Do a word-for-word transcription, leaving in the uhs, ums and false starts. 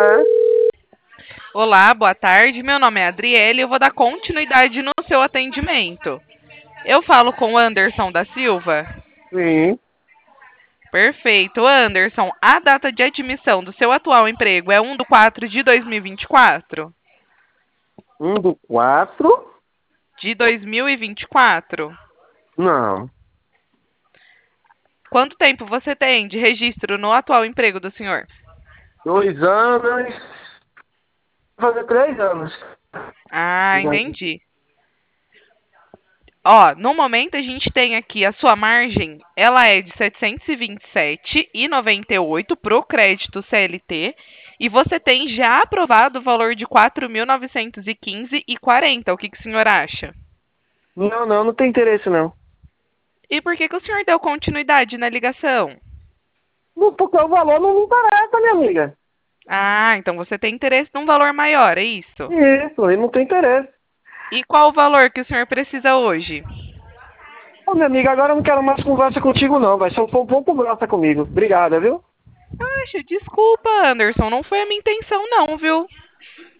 Olá. Olá, boa tarde. Meu nome é Adriele e eu vou dar continuidade no seu atendimento. Eu falo com o Anderson da Silva? Sim. Perfeito. Anderson, a data de admissão do seu atual emprego é um de quatro de dois mil e vinte e quatro? Um do quatro? De dois mil e vinte e quatro? Não. Quanto tempo você tem de registro no atual emprego do senhor? Dois anos. Vai fazer três anos. Ah, entendi. Ó, no momento a gente tem aqui a sua margem, ela é de setecentos e vinte e sete reais e noventa e oito centavos para o crédito C L T e você tem já aprovado o valor de quatro mil novecentos e quinze reais e quarenta centavos. O que, que o senhor acha? Não, não, não tem interesse não. E por que, que o senhor deu continuidade na ligação? Não, porque o valor não me interessa, minha amiga. Ah, então você tem interesse num valor maior, é isso? Isso, aí não tem interesse. E qual o valor que o senhor precisa hoje? Ô, minha amiga, agora eu não quero mais conversa contigo não, vai ser um pouco, um pouco grossa comigo. Obrigada, viu? Acha, desculpa, Anderson, não foi a minha intenção não, viu?